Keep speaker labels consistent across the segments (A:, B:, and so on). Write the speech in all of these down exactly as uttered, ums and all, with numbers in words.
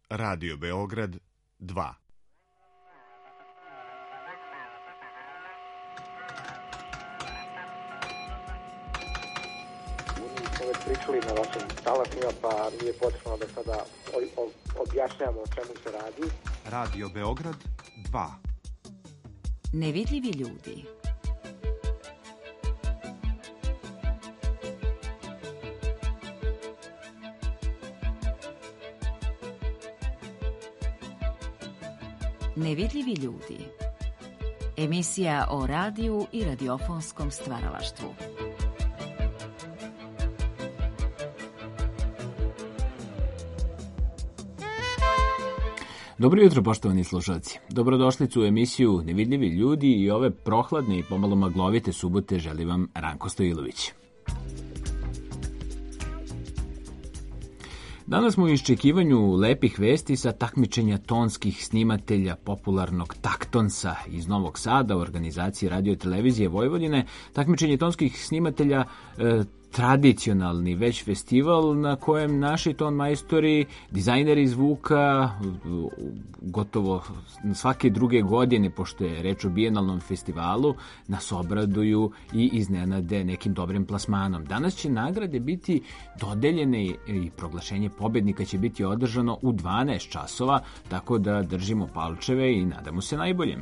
A: Radio Beograd dva.
B: Mi smo već pričali na vašim talasima, pa nije potrebno da sada objašnjamo o čemu se radi.
A: Radio Beograd dva.
C: Nevidljivi ljudi. Nevidljivi ljudi. Emisija o radiju i radiofonskom stvaralaštvu.
D: Dobro jutro, poštovani slušalci. Dobrodošlicu u emisiju Nevidljivi ljudi i ove prohladne i pomalo maglovite subote želi vam Ranko Stojilović. Danas smo u iščekivanju lepih vesti sa takmičenja tonskih snimatelja popularnog Taktonsa iz Novog Sada u organizaciji Radio Televizije Vojvodine. Takmičenje tonskih snimatelja e, tradicionalni već festival na kojem naši ton majstori, dizajneri zvuka gotovo svake druge godine, pošto je reč o bijenalnom festivalu, nas obraduju i iznenade nekim dobrim plasmanom. Danas će nagrade biti dodeljene i proglašenje pobednika će biti održano u dvanaest časova, tako da držimo palčeve i nadamo se najboljem.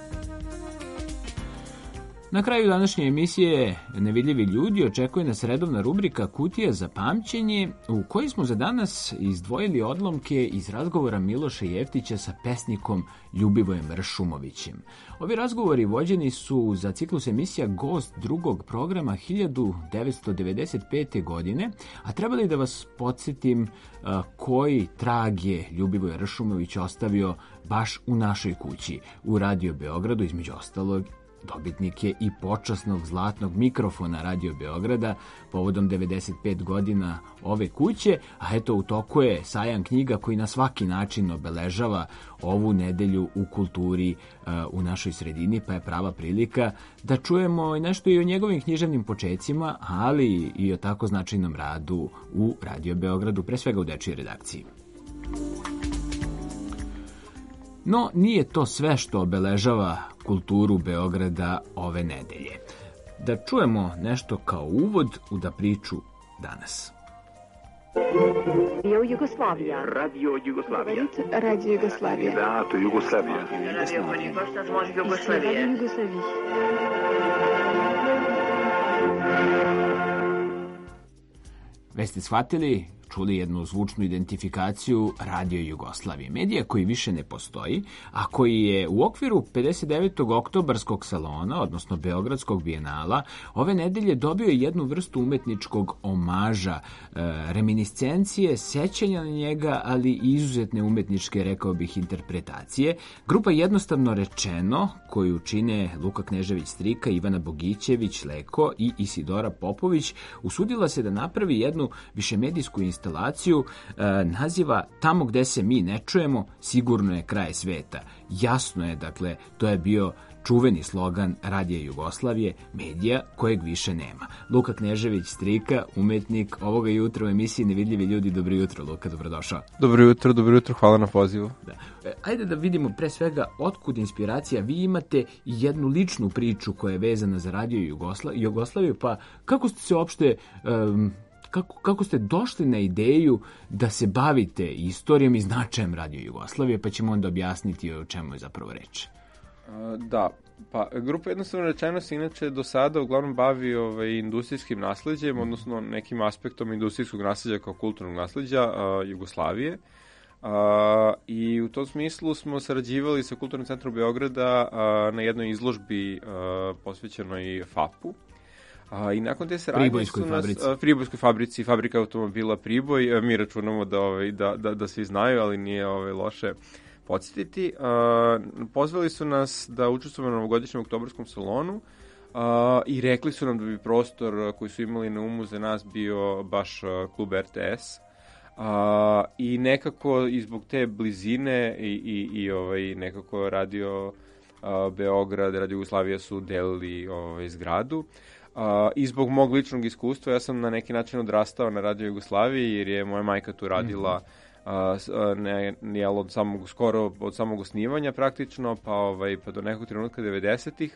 D: Na kraju današnje emisije Nevidljivi ljudi očekuje nas redovna rubrika Kutija za pamćenje, u kojoj smo za danas izdvojili odlomke iz razgovora Miloša Jeftića sa pesnikom Ljubivojem Ršumovićem. Ovi razgovori vođeni su za ciklus emisija Gost drugog programa hiljadu devetsto devedeset pete. godine, a trebali da vas podsjetim a, koji trag je Ljubivoj Ršumović ostavio baš u našoj kući, u Radio Beogradu, između ostalog. Dobitnik je i počasnog zlatnog mikrofona Radio Beograda povodom devedeset pet godina ove kuće, a eto u toku je sajam knjiga koji na svaki način obeležava ovu nedelju u kulturi uh, u našoj sredini, pa je prava prilika da čujemo nešto i o njegovim književnim počecima, ali i o tako značajnom radu u Radio Beogradu, pre svega u dečijoj redakciji. No, nije to sve što obeležava kulturu Beograda ove nedelje. Da čujemo nešto kao uvod u da priču danas.
E: Radio Jugoslavija.
F: Radio Jugoslavija.
E: Radio Jugoslavija.
F: Radio Jugoslavija.
E: Radio Jugoslavija.
D: Već ste shvatili, čuli jednu zvučnu identifikaciju Radio Jugoslavije, medija koji više ne postoji, a koji je u okviru pedeset devetog oktobarskog salona, odnosno Beogradskog bijenala, ove nedelje dobio jednu vrstu umetničkog omaža, e, reminiscencije, sećanja na njega, ali i izuzetne umetničke, rekao bih, interpretacije. Grupa Jednostavno rečeno, koju čine Luka Knežević Strika, Ivana Bogićević Leko i Isidora Popović, usudila se da napravi jednu višemedijsku instalaciju instalaciju e, naziva Tamo gde se mi ne čujemo, sigurno je kraj sveta. Jasno je, dakle, to je bio čuveni slogan Radija Jugoslavije, medija kojeg više nema. Luka Knežević Strika, umetnik ovoga jutra u emisiji Nevidljivi ljudi. Dobro jutro, Luka, dobrodošao.
G: Dobro jutro, dobro jutro, hvala na pozivu.
D: Da. E, ajde da vidimo pre svega otkud inspiracija. Vi imate jednu ličnu priču koja je vezana za Radio Jugosla- Jugoslaviju, pa kako ste se uopšte... Um, Kako, kako ste došli na ideju da se bavite istorijom i značajem Radio Jugoslavije, pa ćemo onda objasniti o čemu je zapravo reč.
G: Da, pa grupa Jednostavno rečeno se inače do sada uglavnom bavi ovaj, industrijskim nasleđem, odnosno nekim aspektom industrijskog nasleđa kao kulturnog nasleđa uh, Jugoslavije. Uh, I u tom smislu smo sarađivali sa Kulturnim centrom Beograda uh, na jednoj izložbi uh, posvećenoj FAP-u. A, I nakon te saradnje su nas... A, Pribojskoj fabrici, fabrika automobila Priboj. A, mi računamo da, ovaj, da, da, da svi znaju, ali nije ovaj, loše podsjetiti. A, pozvali su nas da učestvujemo na novogodišnjem oktobarskom salonu a, i rekli su nam da bi prostor koji su imali na umu za nas bio baš a, klub R T S. A, I nekako i zbog te blizine i, i, i ovaj, nekako Radio a, Beograd, Radio Jugoslavija su delili ovaj, zgradu. Uh, I zbog mog ličnog iskustva ja sam na neki način odrastao na Radio Jugoslaviji jer je moja majka tu radila a, s- a, ne, jel, od samog, skoro od samog osnivanja praktično, pa, ovaj, pa do nekog trenutka devedesetih.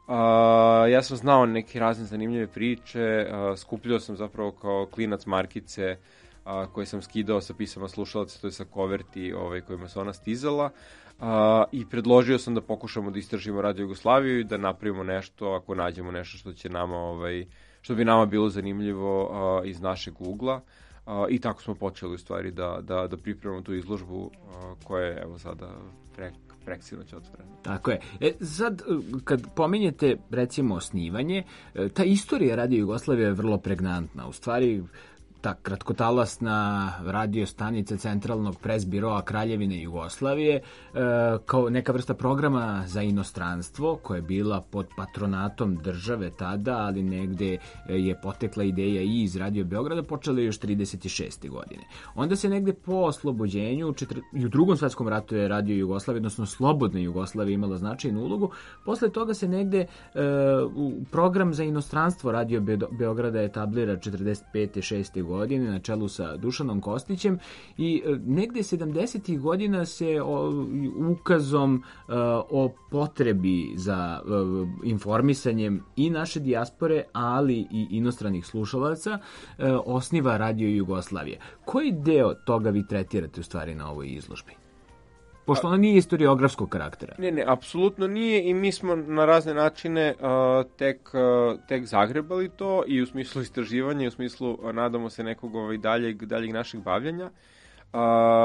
G: A, ja sam znao neke razne zanimljive priče, a, skupljao sam zapravo kao klinac markice a, koje sam skidao sa pisama slušalaca, to je sa koverti ovaj, kojima se ona stizala. A, i predložio sam da pokušamo da istražimo Radio Jugoslaviju i da napravimo nešto, ako nađemo nešto što će nama, ovaj, što bi nama bilo zanimljivo a, iz našeg ugla. A, I tako smo počeli u stvari da, da, da pripremamo tu izložbu a, koja je evo sada prek, preksinoć otvorena.
D: Tako je. E, sad, kad pominjete, recimo, osnivanje, ta istorija Radio Jugoslavije je vrlo pregnantna. U stvari, ta kratkotalasna radio stanica Centralnog presbiroa Kraljevine Jugoslavije, e, kao neka vrsta programa za inostranstvo, koja je bila pod patronatom države tada, ali negde je potekla ideja i iz Radio Beograda, počela je još trideset šeste godine. Onda se negde po oslobođenju, četiri, i u drugom svetskom ratu je Radio Jugoslavija, odnosno Slobodna Jugoslavija, imala značajnu ulogu. Posle toga se negde e, u program za inostranstvo Radio Be Beograda etablira četrdeset pete šeste godine na čelu sa Dušanom Kostićem i e, negde sedamdesetih godina se o, ukazom e, o potrebi za e, informisanjem i naše dijaspore, ali i inostranih slušalaca, e, osniva Radio Jugoslavije. Koji deo toga vi tretirate u stvari na ovoj izložbi? Pošto ona nije historiografskog karaktera.
G: Ne, ne, apsolutno nije i mi smo na razne načine uh, tek, uh, tek zagrebali to i u smislu istraživanja i u smislu, uh, nadamo se, nekog ovaj, daljeg, daljeg našeg bavljanja. Uh,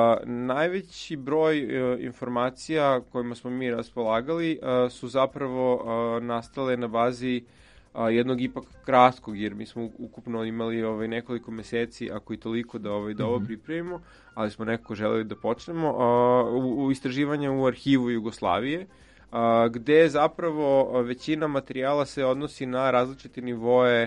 G: najveći broj uh, informacija kojima smo mi raspolagali uh, su zapravo uh, nastale na bazi a, jednog ipak kratkog, jer mi smo ukupno imali ovaj, nekoliko meseci, ako i toliko, da, ovaj, da ovo mm-hmm. pripremimo, ali smo nekako želeli da počnemo a, u, u istraživanje u arhivu Jugoslavije, a, gde zapravo većina materijala se odnosi na različite nivoe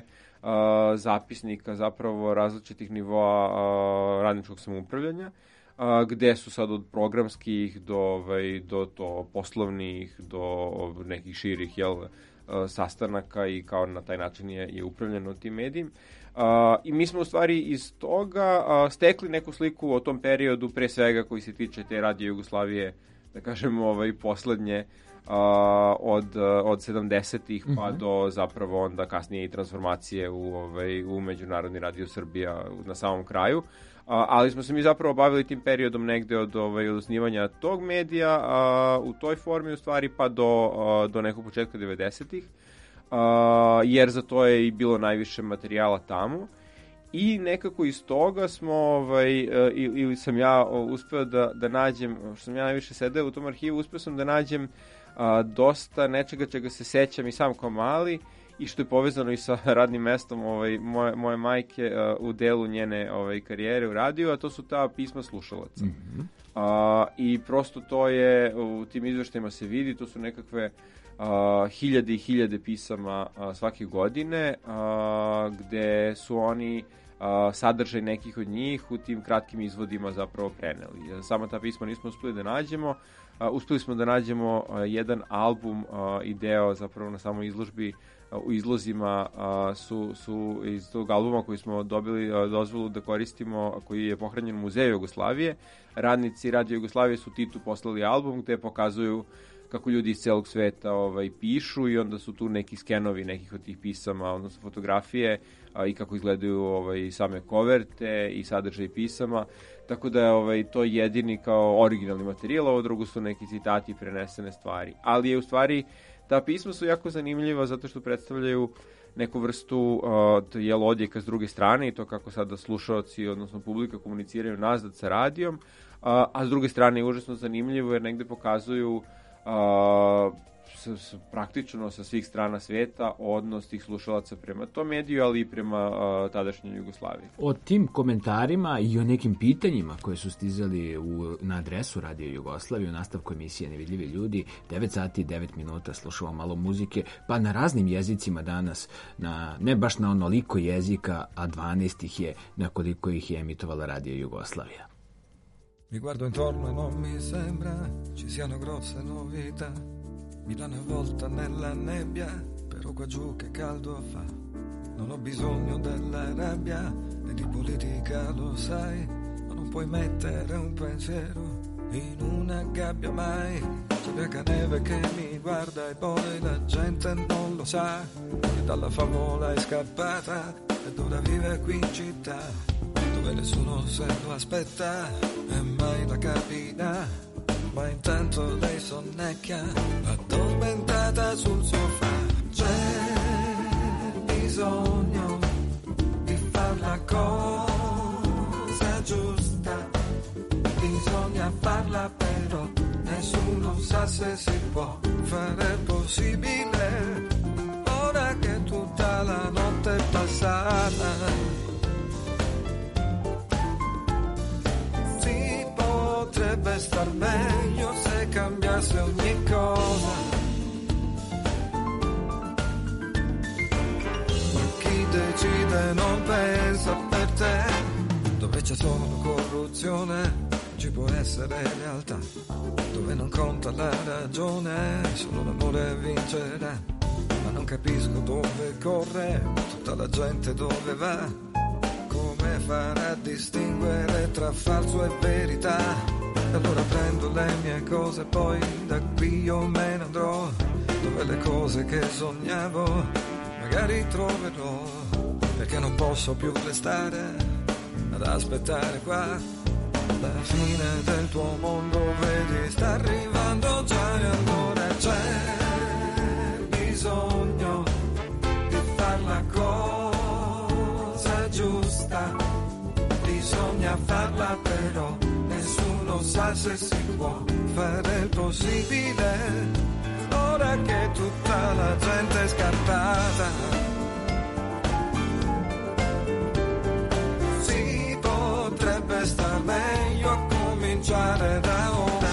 G: a, zapisnika, zapravo različitih nivoa a, radničkog samoupravljanja, a, gde su sad od programskih do, ovaj, do to poslovnih, do nekih širih, jel, sastanaka i kao na taj način je, je upravljeno tim medijem. Uh, I mi smo u stvari iz toga uh, stekli neku sliku o tom periodu, pre svega koji se tiče te Radio Jugoslavije, da kažemo, ovaj, poslednje uh, od, od sedamdesetih pa mm-hmm. do zapravo onda kasnije i transformacije u, ovaj, u Međunarodni radio Srbija na samom kraju. Uh, ali smo se mi zapravo bavili tim periodom negde od, ovaj, od osnivanja tog medija uh, u toj formi u stvari pa do, uh, do nekog početka devedesetih, uh, jer za to je i bilo najviše materijala tamo i nekako iz toga smo ovaj, uh, ili, ili sam ja uspeo da, da nađem, što sam ja najviše sedeo u tom arhivu, uspeo sam da nađem uh, dosta nečega čega se sećam i sam kao mali, i što je povezano i sa radnim mestom ovaj, moje, moje majke uh, u delu njene ovaj, karijere u radiju, a to su ta pisma slušalaca. Mm-hmm. Uh, I prosto to je, u tim izveštajima se vidi, to su nekakve uh, hiljade i hiljade pisama uh, svake godine, uh, gde su oni uh, sadržaj nekih od njih u tim kratkim izvodima zapravo preneli. Sama ta pisma nismo uspeli da nađemo, uh, uspeli smo da nađemo uh, jedan album uh, i deo zapravo na samoj izložbi u izlozima a, su, su iz tog albuma koji smo dobili a, dozvolu da koristimo, koji je pohranjen u Muzeju Jugoslavije. Radnici Radio Jugoslavije su Titu poslali album gde pokazuju kako ljudi iz celog sveta ovaj, pišu i onda su tu neki skenovi nekih od tih pisama, odnosno fotografije a, i kako izgledaju ovaj, same koverte i sadržaj pisama. Tako da je ovaj, to jedini kao originalni materijal, ovo drugo su neki citati i prenesene stvari. Ali je u stvari ta pisma su jako zanimljiva zato što predstavljaju neku vrstu uh, jel, odjeka s druge strane i to kako sada slušaoci, odnosno publika, komuniciraju nazad sa radijom, uh, a s druge strane je užasno zanimljivo jer negde pokazuju uh, s, s, praktično sa svih strana sveta odnos tih slušalaca prema tom mediju, ali i prema uh, tadašnjoj Jugoslaviji.
D: O tim komentarima i o nekim pitanjima koje su stizali u, na adresu Radio Jugoslavije u nastavku emisije Nevidljivi ljudi, devet sati i devet minuta slušamo malo muzike, pa na raznim jezicima danas, na, ne baš na onoliko jezika, a dvanaest ih je na koliko ih je emitovala Radio Jugoslavija.
H: Mi guardo intorno e non mi sembra ci siano grosse novità. Milano è avvolta nella nebbia, però qua giù che caldo fa. Non ho bisogno della rabbia e di politica, lo sai, ma non puoi mettere un pensiero in una gabbia mai. C'è Biancaneve che mi guarda e poi la gente non lo sa, che dalla favola è scappata ed ora vive qui in città, dove nessuno se lo aspetta e mai la capirà. Ma intanto lei sonnecchia, addormentata sul sofà. C'è bisogno di far la cosa giusta, bisogna farla però nessuno sa se si può fare possibile. Ora che tutta la notte è passata, si potrebbe star meglio se cambiasse ogni cosa. Ma chi decide non pensa per te. Dove c'è solo corruzione ci può essere realtà, dove non conta la ragione, solo l'amore vincerà. Ma non capisco dove corre tutta la gente, dove va, come farà a distinguere tra falso e verità. Allora prendo le mie cose, poi da qui io me ne andrò, dove le cose che sognavo magari troverò, perché non posso più restare ad aspettare qua. La fine del tuo mondo, vedi, sta arrivando già, e allora c'è bisogno di far la cosa giusta, bisogna farla però nessuno sa se si può fare il possibile. Ora che tutta la gente è scappata, si potrebbe star meglio a cominciare da ora.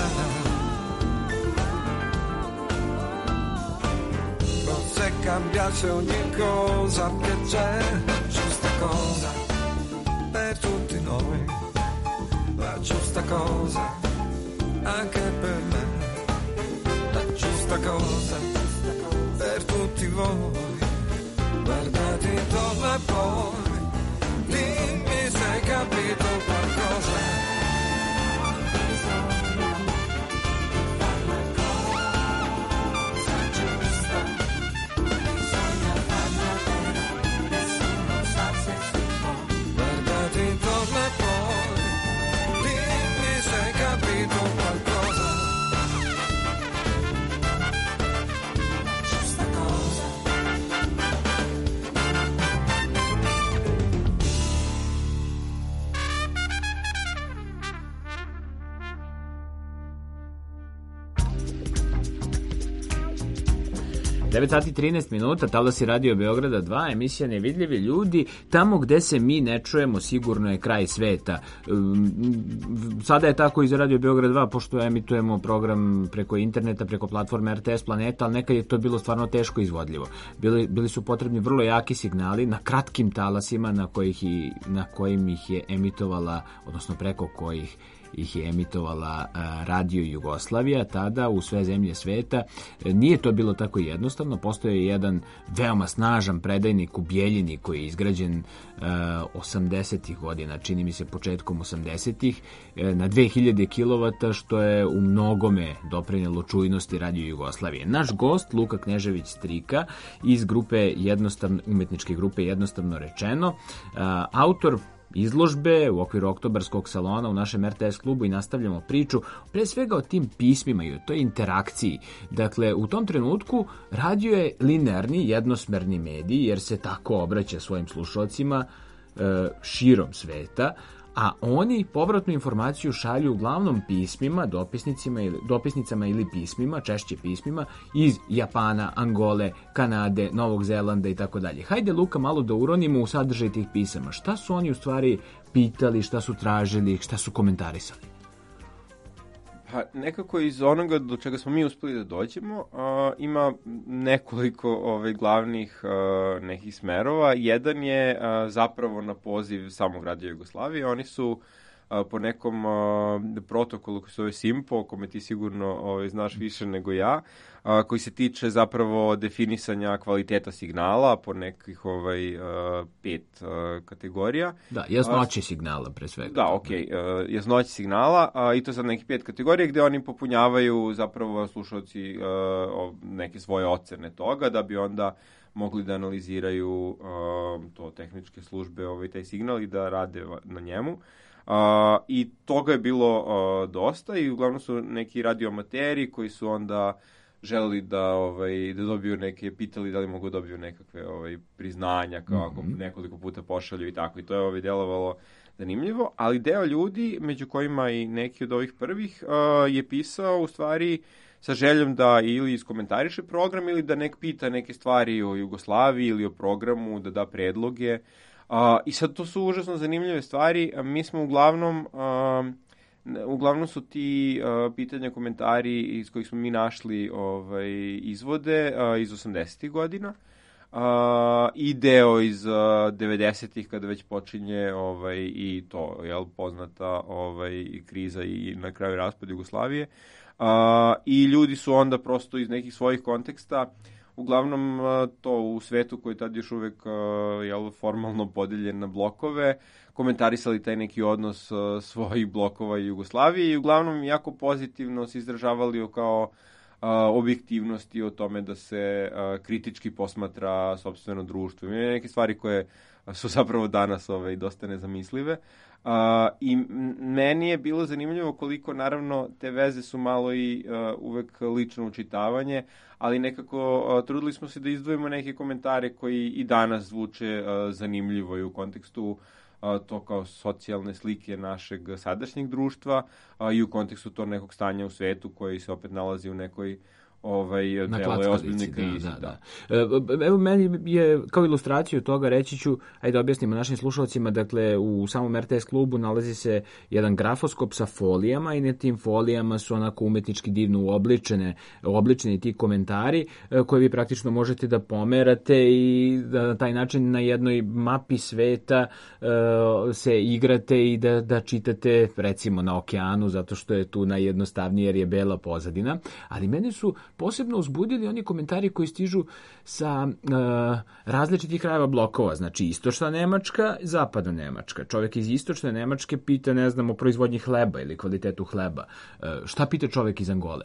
H: Se cambiasse ogni cosa, che c'è la giusta cosa per tutti noi, la giusta cosa anche per me, la giusta cosa per tutti voi. Guardate intorno e poi dimmi se hai capito qualcosa. Intorno e poi dimmi se hai capito qualcosa. Giusta cosa.
D: devet sati i trinaest minuta, talasi Radio Beograda dva, emisija Nevidljivi ljudi. Tamo gde se mi ne čujemo sigurno je kraj sveta. Sada je tako i za Radio Beograd dva, pošto emitujemo program preko interneta, preko platforme R T S Planeta, ali nekad je to bilo stvarno teško izvodljivo. Bili, bili su potrebni vrlo jaki signali na kratkim talasima na, kojih i, na kojim ih je emitovala, odnosno preko kojih ih je emitovala Radio Jugoslavija, tada u sve zemlje sveta. Nije to bilo tako jednostavno, postoje jedan veoma snažan predajnik u Bjeljini koji je izgrađen osamdesetih godina, čini mi se početkom osamdesetih, na dve hiljade kilovata, što je u mnogome doprinelo čujnosti Radio Jugoslavije. Naš gost, Luka Knežević Strika, iz grupe jednostavno, umetničke grupe Jednostavno rečeno, autor izložbe u okviru oktobarskog salona u našem R T S klubu, i nastavljamo priču pre svega o tim pismima i o toj interakciji. Dakle, u tom trenutku radio je linearni, jednosmerni medij, jer se tako obraća svojim slušalcima e, širom sveta, a oni povratnu informaciju šalju uglavnom pismima, dopisnicima ili, dopisnicama ili pismima, češće pismima, iz Japana, Angole, Kanade, Novog Zelanda i tako dalje. Hajde, Luka, malo da uronimo u sadržaj tih pisama. Šta su oni u stvari pitali, šta su tražili, šta su komentarisali?
G: Pa nekako iz onoga do čega smo mi uspeli da dođemo, uh, ima nekoliko ovaj, glavnih uh, nekih smerova. Jedan je uh, zapravo na poziv samog Radio Jugoslavije. Oni su a, po nekom a, protokolu koji se zove Simpo, o kome ti sigurno ovaj, znaš više nego ja, a, koji se tiče zapravo definisanja kvaliteta signala po nekih ovaj, a, pet a, kategorija.
D: Da, jasnoće signala pre svega.
G: Da, okej, okay, uh, jasnoće signala a, i to sad neki pet kategorija gde oni popunjavaju zapravo slušalci uh, neke svoje ocene toga da bi onda mogli da analiziraju uh, to tehničke službe ovaj taj signal i da rade na njemu. Uh, I toga je bilo uh, dosta i uglavnom su neki radioamateri koji su onda želeli da ovaj da dobiju neke, pitali da li mogu dobiju nekakve ovaj priznanja kao ako mm-hmm. nekoliko puta pošalju i tako, i to je ovaj delovalo zanimljivo, ali deo ljudi, među kojima i neki od ovih prvih, uh, je pisao u stvari sa željom da ili iskomentariše program ili da nek pita neke stvari o Jugoslaviji ili o programu, da da predloge. Uh, I sad to su užasno zanimljive stvari. Mi smo uglavnom uh, uglavnom su ti uh, pitanja, komentari iz kojih smo mi našli ovaj, izvode uh, iz osamdesetih godina. Uh, i deo iz uh, devedesetih kada već počinje ovaj, i to, jel, poznata ovaj, kriza i na kraju raspad Jugoslavije. Uh, I ljudi su onda prosto iz nekih svojih konteksta, uglavnom uh, to u svetu koji je tad još uvek uh, jel, formalno podeljen na blokove, komentarisali taj neki odnos uh, svojih blokova i Jugoslavije i uglavnom jako pozitivno se izražavali kao Uh, objektivnosti o tome da se uh, kritički posmatra sopstveno društvo. Ima neke stvari koje su zapravo danas ovaj, dosta nezamislive. Uh, I meni je bilo zanimljivo koliko, naravno, te veze su malo i uh, uvek lično učitavanje, ali nekako uh, trudili smo se da izdvojimo neke komentare koji i danas zvuče uh, zanimljivo i u kontekstu a, to kao socijalne slike našeg sadašnjeg društva a, i u kontekstu to nekog stanja u svetu koji se opet nalazi u nekoj ovaj deloj ozbiljne krize.
D: Da, da, da. Evo, meni je kao ilustraciju toga reći ću, ajde objasnimo našim slušalcima, dakle u samom er te es klubu nalazi se jedan grafoskop sa folijama i na tim folijama su onako umetnički divno uobličene, obličeni ti komentari koje vi praktično možete da pomerate i da na taj način na jednoj mapi sveta uh, se igrate i da, da čitate recimo na okeanu, zato što je tu najjednostavnije jer je bela pozadina, ali mene su posebno uzbudili oni komentari koji stižu sa uh, različitih krajeva blokova, znači istočna Nemačka, zapadna Nemačka. Čovjek iz istočne Nemačke pita, ne znam, o proizvodnji hleba ili kvalitetu hleba. Uh, šta pita čovjek iz Angole?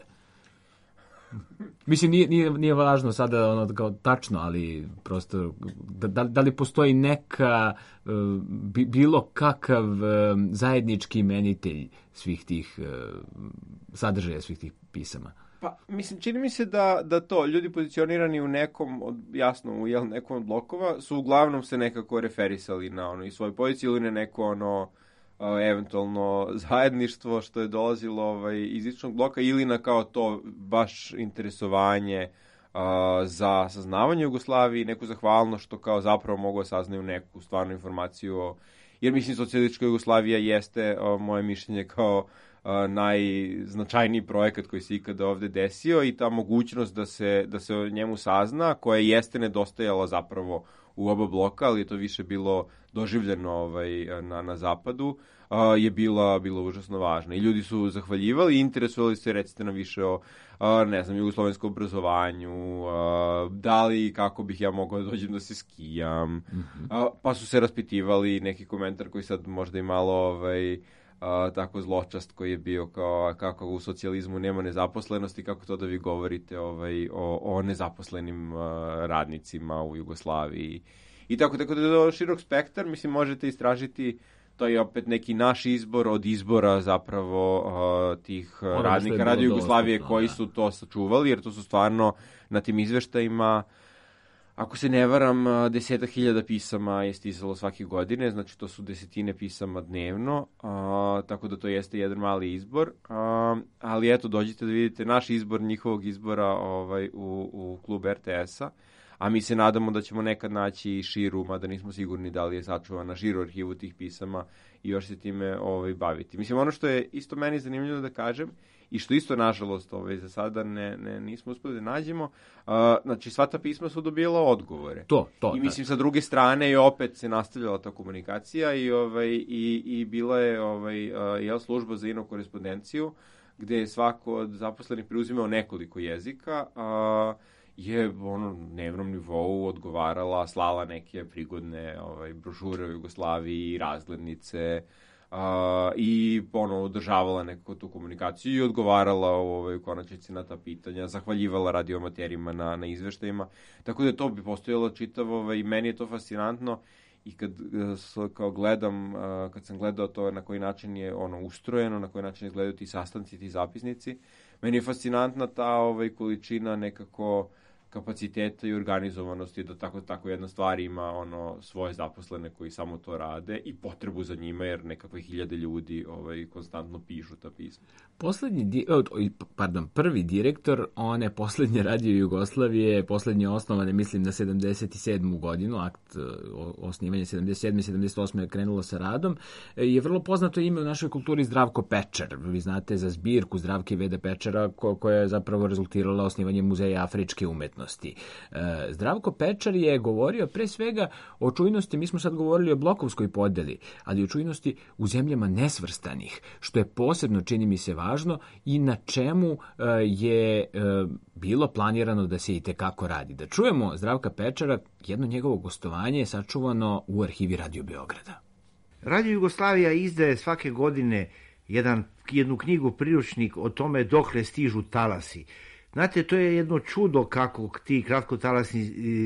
D: Mislim, nije, nije, nije važno sada ono kao tačno, ali prosto da, da li postoji neka uh, bilo kakav uh, zajednički imenitelj svih tih uh, sadržaja, svih tih pisama?
G: Pa, mislim, čini mi se da, da to, ljudi pozicionirani u nekom, od, jasno, u jel, nekom od blokova, su uglavnom se nekako referisali na ono, i svoju poziciju ili na neko ono, uh, eventualno zajedništvo što je dolazilo ovaj, iz istočnog bloka ili na kao to baš interesovanje uh, za saznavanje Jugoslavije, neku zahvalnost što kao zapravo mogu da saznaju neku stvarnu informaciju o, jer mislim, socijalistička Jugoslavija jeste uh, moje mišljenje kao Uh, najznačajniji projekat koji se ikada ovde desio i ta mogućnost da se, da se o njemu sazna, koja jeste nedostajala zapravo u oba bloka, ali je to više bilo doživljeno ovaj, na, na zapadu, uh, je bila, bila užasno važna. I ljudi su zahvaljivali i interesovali se, recite nam više o, uh, ne znam, jugoslovenskom obrazovanju, uh, da li kako bih ja mogao da dođem da se skijam, mm-hmm. uh, pa su se raspitivali neki komentar koji sad možda i malo ovaj, Uh, tako zločast koji je bio kao kako u socijalizmu nema nezaposlenosti, kako to da vi govorite ovaj, o, o nezaposlenim uh, radnicima u Jugoslaviji. I tako, tako da je širok spektar, mislim, možete istražiti, to je opet neki naš izbor od izbora zapravo uh, tih uh, radnika Radio Jugoslavije dostupno, koji da. su to sačuvali, jer to su stvarno na tim izveštajima, ako se ne varam, desetak hiljada pisama je stizalo svake godine, znači to su desetine pisama dnevno, a, tako da to jeste jedan mali izbor, a, ali eto, dođite da vidite naš izbor, njihovog izbora ovaj, u, u klub er te es-a, a mi se nadamo da ćemo nekad naći širu, mada nismo sigurni da li je sačuvana širu arhivu tih pisama i još se time ovaj, baviti. Mislim, ono što je isto meni zanimljivo da kažem, i što isto, nažalost, ovaj, za sada ne, ne, nismo uspeli da nađemo, uh, znači, sva ta pisma su dobila odgovore.
D: To, to.
G: I mislim, sa druge strane, i opet se nastavljala ta komunikacija i, ovaj, i, i bila je ovaj, uh, jel, služba za ino korespondenciju, gde je svako od zaposlenih preuzimao nekoliko jezika, a uh, je ono, na dnevnom nivou odgovarala, slala neke prigodne ovaj, brošure o Jugoslaviji, razglednice, Uh, i ono, održavala nekako tu komunikaciju i odgovarala ovaj, u konačnici na ta pitanja, zahvaljivala radiomaterima na, na izveštajima, tako da to bi postojalo čitavo, ovaj, i meni je to fascinantno i kad uh, kao gledam, uh, kad sam gledao to na koji način je ono ustrojeno, na koji način izgledaju ti sastanci, ti zapisnici, meni je fascinantna ta ovaj, količina nekako kapaciteta i organizovanosti da tako tako jedna stvar ima ono svoje zaposlene koji samo to rade i potrebu za njima jer nekakve hiljade ljudi ovaj konstantno pišu ta pisma.
D: Poslednji di, pardon, prvi direktor one poslednje radio Jugoslavije, poslednje osnovane mislim na sedamdeset sedmu godinu, akt osnivanja sedamdeset sedme sedamdeset osme je krenulo sa radom, je vrlo poznato ime u našoj kulturi Zdravko Pečer. Vi znate za zbirku Zdravke Vede Pečera ko, koja je zapravo rezultirala osnivanjem Muzeja afričke umetnosti. Zdravko Pečar je govorio pre svega o čujnosti, mi smo sad govorili o blokovskoj podeli, ali o čujnosti u zemljama nesvrstanih, što je posebno, čini mi se, važno i na čemu je bilo planirano da se i tekako radi. Da čujemo Zdravka Pečara, jedno njegovo gostovanje je sačuvano u arhivi Radio Beograda.
I: Radio Jugoslavija izdaje svake godine jedan, jednu knjigu, priručnik o tome dokle stižu talasi. Znate, to je jedno čudo kako ti kratkotalasni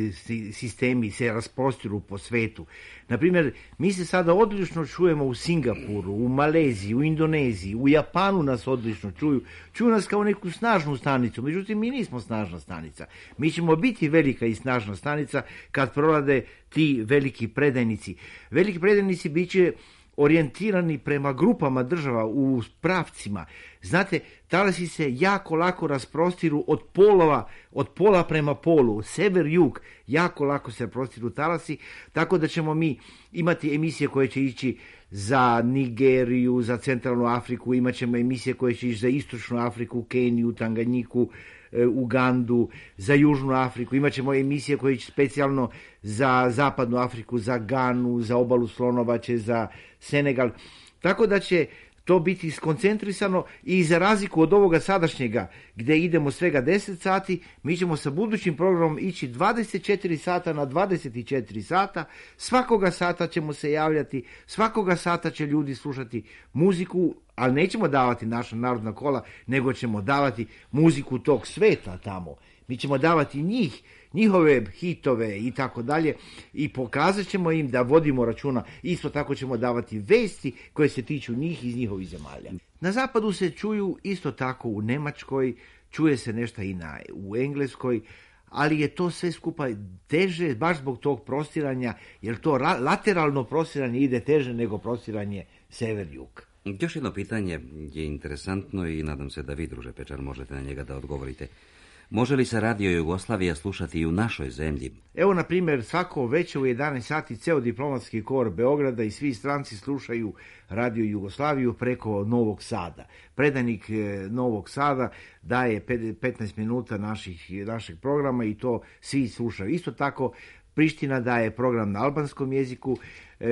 I: sistemi se rasprostiru po svetu. Naprimjer, mi se sada odlično čujemo u Singapuru, u Maleziji, u Indoneziji, u Japanu nas odlično čuju. Čuju nas kao neku snažnu stanicu, međutim mi nismo snažna stanica. Mi ćemo biti velika i snažna stanica kad prorade ti veliki predajnici. Veliki predajnici bit će orijentirani prema grupama država u pravcima. Znate, talasi se jako lako rasprostiru od polova, od pola prema polu, sever-jug, jako lako se prostiru talasi, tako da ćemo mi imati emisije koje će ići za Nigeriju, za Centralnu Afriku, imat ćemo emisije koje će ići za Istočnu Afriku, Keniju, Tanganjiku, Ugandu, za Južnu Afriku, imat ćemo emisije koje će specijalno za Zapadnu Afriku, za Ganu, za obalu Slonovače, za Senegal, tako da će to biti skoncentrisano i za razliku od ovoga sadašnjega gde idemo svega deset sati, mi ćemo sa budućim programom ići dvadeset četiri sata na dvadeset četiri sata, svakoga sata ćemo se javljati, svakoga sata će ljudi slušati muziku, ali nećemo davati naša narodna kola, nego ćemo davati muziku tog sveta tamo. Mi ćemo davati njih, njihove hitove i tako dalje i pokazat ćemo im da vodimo računa. Isto tako ćemo davati vesti koje se tiču njih iz njihovih zemalja. Na zapadu se čuju isto tako u Nemačkoj, čuje se nešto i na, u Engleskoj, ali je to sve skupa teže baš zbog tog prostiranja, jer to ra- lateralno prostiranje ide teže nego prostiranje sever-jug.
J: Još jedno pitanje je interesantno i nadam se da vi, druže Pečar, možete na njega da odgovorite. Može li se Radio Jugoslavija slušati i u našoj zemlji?
I: Evo, na primjer, svako veče u jedanaest sati ceo diplomatski kor Beograda i svi stranci slušaju Radio Jugoslaviju preko Novog Sada. Predanik Novog Sada daje petnaest minuta naših, našeg programa i to svi slušaju. Isto tako, Priština daje program na albanskom jeziku, e,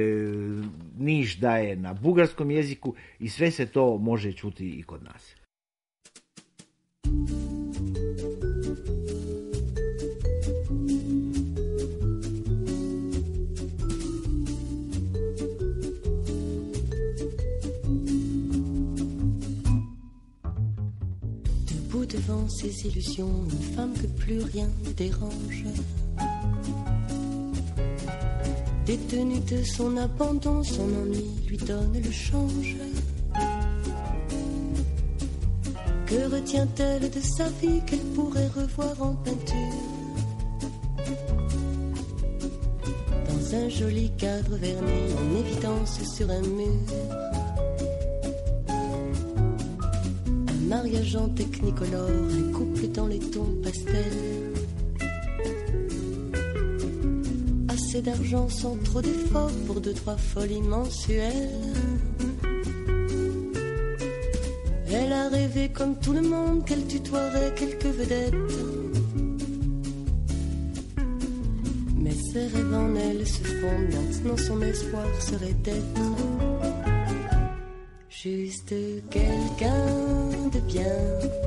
I: Niš daje na bugarskom jeziku i sve se to može čuti i kod nas.
K: Devant ses illusions, une femme que plus rien ne dérange. Détenue de son abandon, son ennui lui donne le change. Que retient-elle de sa vie qu'elle pourrait revoir en peinture? Dans un joli cadre verni, en évidence sur un mur. Mariage en technicolore, un couple dans les tons pastels. assez d'argent sans trop d'efforts pour deux, trois folies mensuelles. Elle a rêvé comme tout le monde qu'elle tutoierait quelques vedettes. Mais ses rêves en elle se fondent, maintenant son espoir serait d'être juste quelqu'un de bien,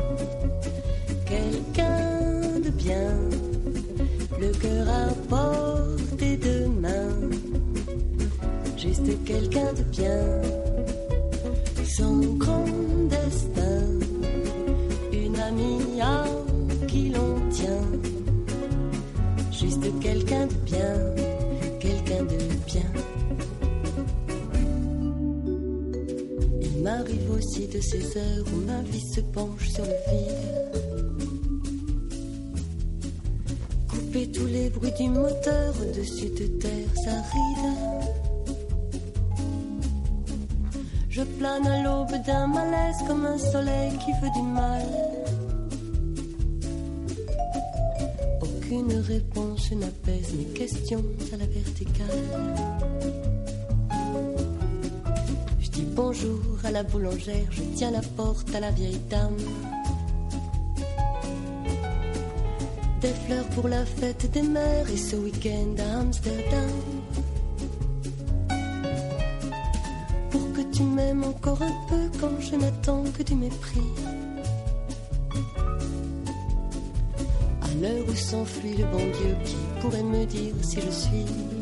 K: quelqu'un de bien, le cœur à portée de main, juste quelqu'un de bien, sans grand destin, une amie à qui l'on tient, juste quelqu'un de bien, quelqu'un de bien. Il m'arrive aussi de ces heures où ma vie se penche sur le vide, couper tous les bruits du moteur au-dessus de terres arides. Je plane à l'aube d'un malaise comme un soleil qui veut du mal. Aucune réponse n'apaise mes questions à la verticale. Je dis bonjour à la boulangère, je tiens la porte à la vieille dame. Des fleurs pour la fête des mères et ce week-end à Amsterdam. Pour que tu m'aimes encore un peu quand je n'attends que du mépris. À l'heure où s'enfuit le bon Dieu, qui pourrait me dire si je suis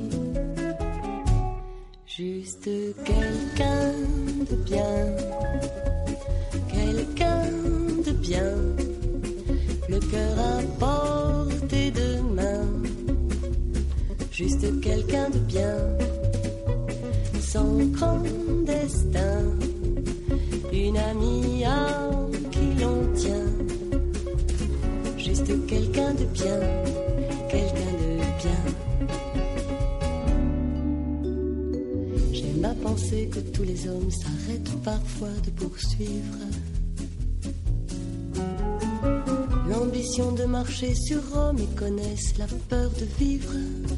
K: juste quelqu'un de bien, quelqu'un de bien, le cœur à portée de main, juste quelqu'un de bien, sans grand destin, une amie à qui l'on tient, juste quelqu'un de bien, quelqu'un de bien. J'aime à penser que tous les hommes s'arrêtent parfois de poursuivre l'ambition de marcher sur Rome et connaissent la peur de vivre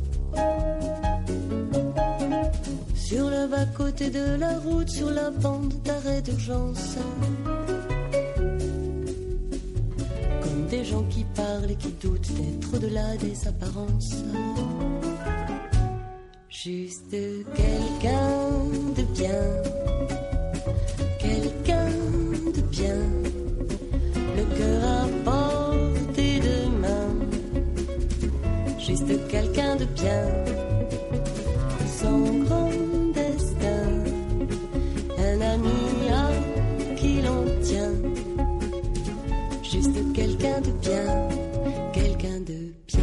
K: sur le bas-côté de la route, sur la bande d'arrêt d'urgence, comme des gens qui parlent et qui doutent d'être au-delà des apparences. Juste quelqu'un de bien, quelqu'un de bien, le cœur à portée de main, juste quelqu'un de bien, sans grand destin, un ami à qui l'on tient, juste quelqu'un de bien, quelqu'un de bien.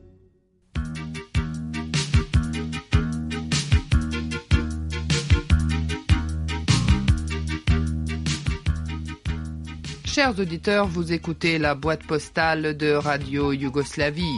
L: Chers auditeurs, vous écoutez la boîte postale de Radio Yougoslavie.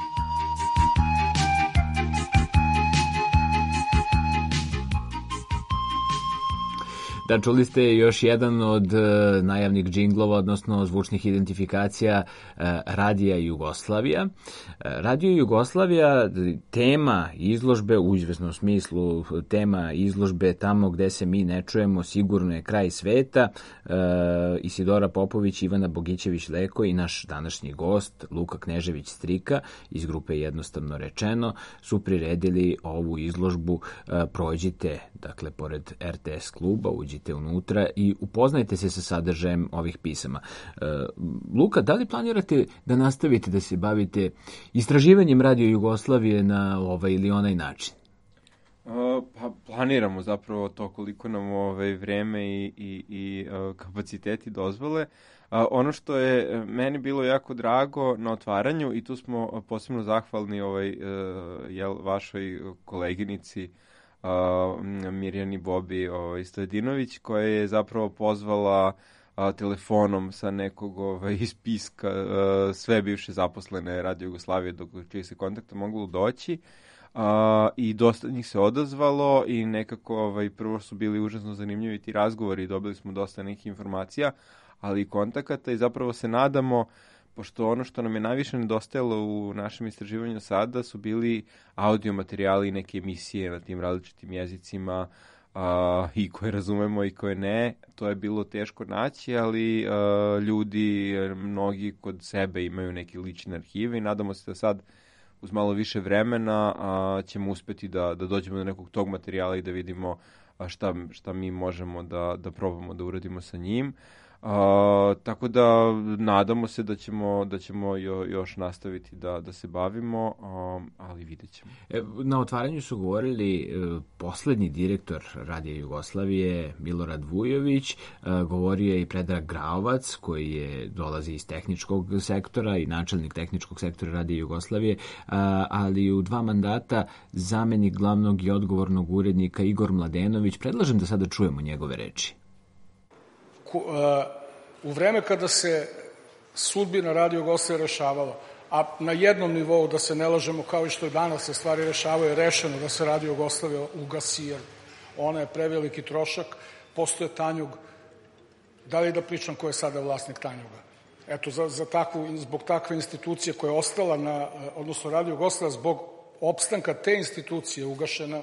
D: Da, čuli ste još jedan od uh, najavnih džinglova, odnosno zvučnih identifikacija uh, Radija Jugoslavija. Uh, Radio Jugoslavija, tema izložbe u izvesnom smislu, tema izložbe tamo gde se mi ne čujemo, sigurno je kraj sveta. Uh, Isidora Popović, Ivana Bogićević-Leko i naš današnji gost, Luka Knežević-Strika iz grupe Jednostavno rečeno, su priredili ovu izložbu. Uh, prođite, dakle, pored er te es kluba, uđite unutra i upoznajte se sa sadržajem ovih pisama. E, Luka, da li planirate da nastavite da se bavite istraživanjem Radio Jugoslavije na ovaj ili onaj način?
G: Uh, pa planiramo zapravo to koliko nam ovaj vreme i, i, i uh, kapaciteti dozvole. Uh, ono što je meni bilo jako drago na otvaranju, i tu smo posebno zahvalni ovaj, uh, jel, vašoj koleginici Uh, Mirjani Bobi ovaj, Stojedinović, koja je zapravo pozvala uh, telefonom sa nekog ovaj, iz spiska uh, sve bivše zaposlene Radio Jugoslavije do čijih se kontakta moglo doći. Uh, I dosta njih se odazvalo i nekako ovaj, prvo su bili užasno zanimljivi ti razgovori i dobili smo dosta nekih informacija, ali i kontakata, i zapravo se nadamo pošto ono što nam je najviše nedostajalo u našem istraživanju sada su bili audio materijali i neke emisije na tim različitim jezicima, a, i koje razumemo i koje ne. To je bilo teško naći, ali a, ljudi, mnogi kod sebe imaju neke lične arhive i nadamo se da sad uz malo više vremena a, ćemo uspeti da, da dođemo do nekog tog materijala i da vidimo a, šta, šta mi možemo da, da probamo da uradimo sa njim. Uh, tako da nadamo se da ćemo, da ćemo jo, još nastaviti da, da se bavimo, um, ali vidjet ćemo.
D: E, na otvaranju su govorili e, poslednji direktor Radija Jugoslavije Milorad Vujović, e, govorio je i Predrag Graovac koji je, dolazi iz tehničkog sektora i načelnik tehničkog sektora Radija Jugoslavije, a, ali u dva mandata zamenik glavnog i odgovornog urednika Igor Mladenović. Predlažem da sada čujemo njegove reči.
M: U vreme kada se sudbina Radio Jugoslavije rešavala, a na jednom nivou, da se ne lažemo, kao i što je danas se stvari rešavaju, rešeno da se Radio Jugoslavija ugasi, jer ona je preveliki trošak, postoje Tanjug. Da li da pričam ko je sada vlasnik Tanjuga? Eto, za, za takvu, zbog takve institucije koja je ostala, na, odnosno Radio Jugoslavija, zbog opstanka te institucije ugašena,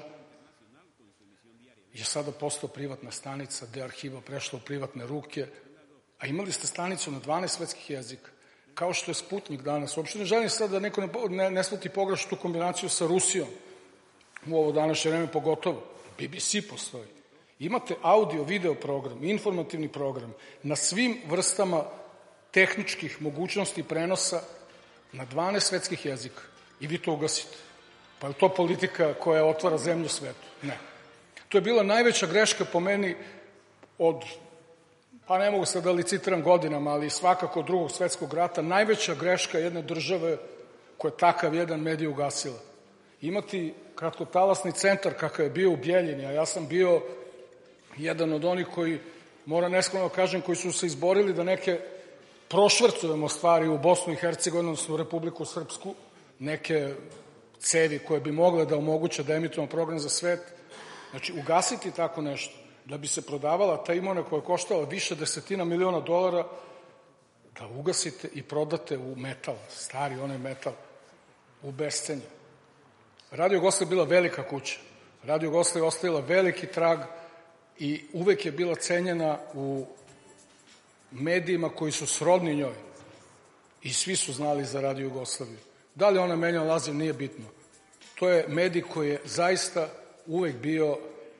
M: je sada postao privatna stanica, gde je arhiva prešla u privatne ruke, a imali ste stanicu na dvanaest svetskih jezika, kao što je Sputnik danas. Uopšte ne želim sad da neko ne, ne, ne shvati pogrešnu tu kombinaciju sa Rusijom, u ovo današnje vreme pogotovo. B B C postoji. Imate audio, video program, informativni program na svim vrstama tehničkih mogućnosti prenosa na dvanaest svetskih jezika i vi to ugasite. Pa je to politika koja otvara zemlju svetu? Ne. To je bila najveća greška po meni od, pa ne mogu sad da licitiram godinama, ali svakako od drugog svetskog rata, najveća greška jedne države koja je takav jedan medij ugasila. Imati kratkotalasni centar kakav je bio u Bjeljini, a ja sam bio jedan od onih koji, moram neskromno kažem, koji su se izborili da neke prošvrcujemo stvari u Bosnu i Hercegovinu, odnosno u Republiku Srpsku, neke cevi koje bi mogle da omoguće da emitujemo program za svet. Znači, ugasiti tako nešto, da bi se prodavala ta imovina koja je koštala više desetina miliona dolara, da ugasite i prodate u metal, stari onaj metal, u bescenje. Radio Jugoslavija je bila velika kuća. Radio Jugoslavija je ostavila veliki trag i uvek je bila cenjena u medijima koji su srodni njoj. I svi su znali za Radio Jugoslaviju. Da li ona menjala naziv, nije bitno. To je medij koji je zaista uvek bio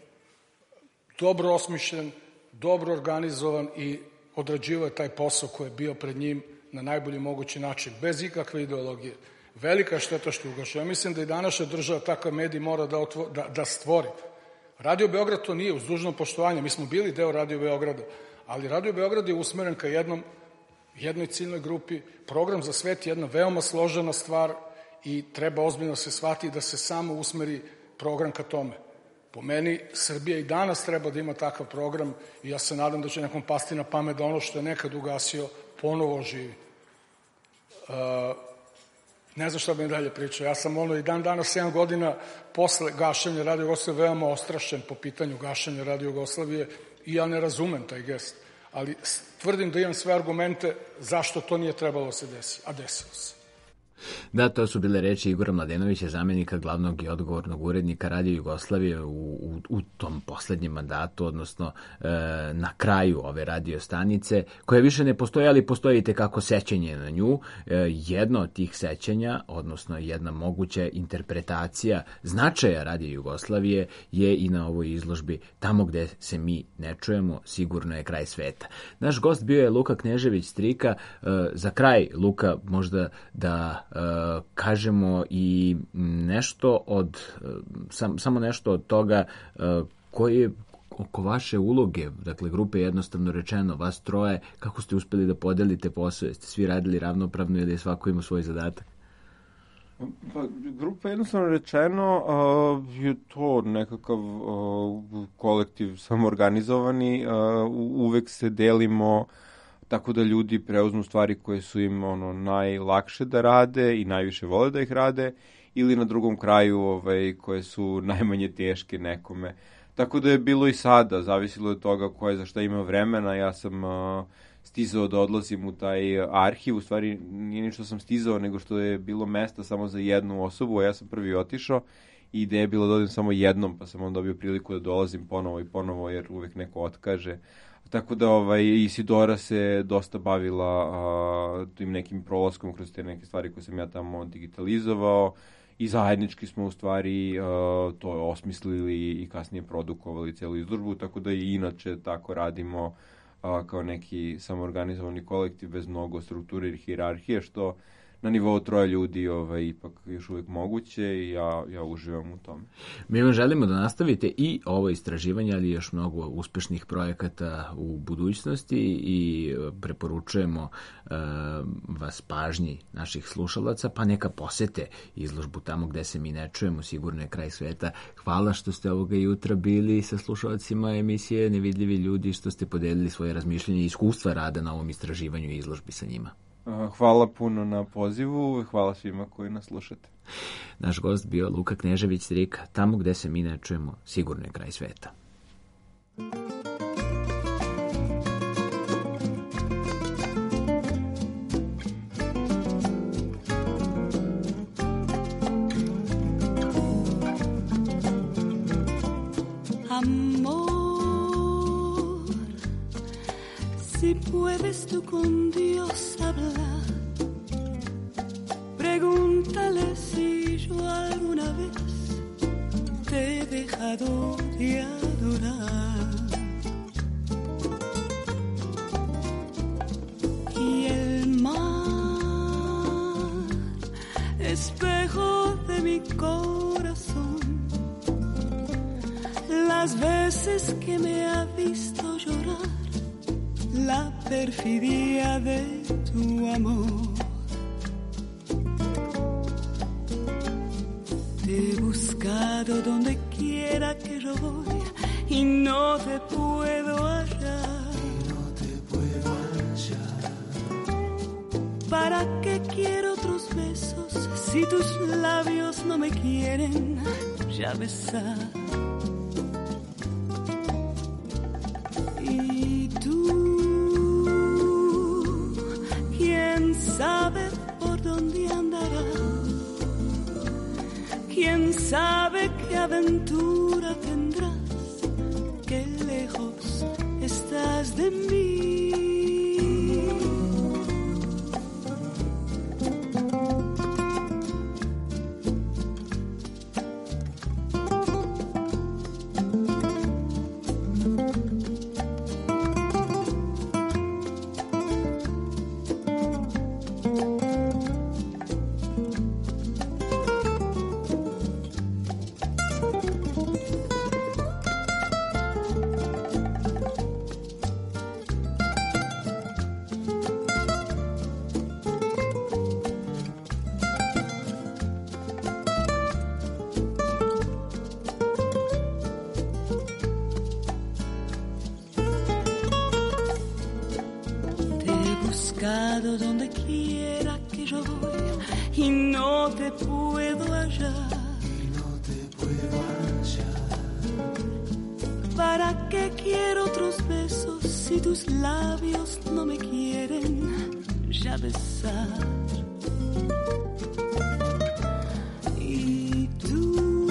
M: dobro osmišljen, dobro organizovan i odrađivao je taj posao koji je bio pred njim na najbolji mogući način, bez ikakve ideologije. Velika je šteta što je ugašeno. Ja mislim da i današnja država takav medij mora da, otvo, da, da stvori. Radio Beograd to nije, uz dužno poštovanje. Mi smo bili deo Radio Beograda, ali Radio Beograd je usmeren ka jednom, jednoj ciljnoj grupi. Program za svet je jedna veoma složena stvar i treba ozbiljno se shvati da se samo usmeri program ka tome. Po meni, Srbija i danas treba da ima takav program i ja se nadam da će nekom pasti na pamet da ono što je nekad ugasio ponovo oživi. Uh, ne znam šta bi mi dalje pričao. Ja sam ono i dan danas, sedam godina posle gašenja Radio Jugoslavije, veoma ostrašćen po pitanju gašenja Radio Jugoslavije i ja ne razumem taj gest. Ali tvrdim da imam sve argumente zašto to nije trebalo se desiti, a desilo se.
D: Da, to su bile reči Igora Mladenovića, zamenika glavnog i odgovornog urednika Radio Jugoslavije u, u, u tom poslednjem mandatu, odnosno e, na kraju ove radio stanice, koja više ne postoji, ali postoji tekako sećanje na nju. E, jedno od tih sećanja, odnosno jedna moguća interpretacija značaja Radio Jugoslavije je i na ovoj izložbi Tamo gde se mi ne čujemo, sigurno je kraj sveta. Naš gost bio je Luka Knežević Strika. E, za kraj, Luka, možda da Uh, kažemo i nešto od, uh, sam, samo nešto od toga uh, koji je oko vaše uloge, dakle grupe jednostavno rečeno, vas troje, kako ste uspeli da podelite posao, jeste svi radili ravnopravno ili je svako imao svoj zadatak?
G: Pa, grupa jednostavno rečeno uh, je to nekakav uh, kolektiv samoorganizovani, uh, uvek se delimo tako da ljudi preuzmu stvari koje su im ono najlakše da rade i najviše vole da ih rade, ili na drugom kraju ovaj, koje su najmanje teške nekome. Tako da je bilo i sada, zavisilo od toga ko je za šta ima vremena. Ja sam uh, stizao da odlazim u taj arhiv, u stvari nije ni što sam stizao, nego što je bilo mesta samo za jednu osobu, a ja sam prvi otišao i ideja je bila da odem samo jednom, pa sam onda dobio priliku da dolazim ponovo i ponovo, jer uvek neko otkaže. Tako da ovaj, Isidora se dosta bavila a, tim nekim prolaskom kroz te neke stvari koje sam ja tamo digitalizovao i zajednički smo u stvari a, to osmislili i kasnije produkovali celu izložbu, tako da i inače tako radimo a, kao neki samoorganizovani kolektiv bez mnogo strukture i hijerarhije, što na nivou troje ljudi ovaj, ipak još uvijek moguće i ja, ja uživam u tome.
D: Mi vam želimo da nastavite i ovo istraživanje, ali još mnogo uspešnih projekata u budućnosti i preporučujemo uh, vas pažnji naših slušalaca, pa neka posete izložbu tamo gde se mi ne čujemo, sigurno je kraj sveta. Hvala što ste ovoga jutra bili sa slušalacima emisije Nevidljivi ljudi, što ste podelili svoje razmišljenje i iskustva rada na ovom istraživanju i izložbi sa njima.
G: Hvala puno na pozivu, hvala svima koji nas slušate.
D: Naš gost bio Luka Knežević-Strik, tamo gde se mi ne čujemo, sigurno je kraj sveta.
K: Si puedes tú con Dios hablar, pregúntale si yo alguna vez te he dejado de adorar. Y el mar, espejo de mi corazón, las veces que me ha visto llorar, la perfidia de tu amor. Te he buscado donde quiera que yo voy y no te puedo hallar. No te puedo hallar. ¿Para qué quiero otros besos si tus labios no me quieren ya besar? Sabe por dónde andarás, quién sabe qué aventura tendrás, qué lejos estás de mí. Donde quiera que yo voy y no te puedo hallar. Y no te puedo hallar. ¿Para qué quiero otros besos si tus labios no me quieren ya besar? Y tú,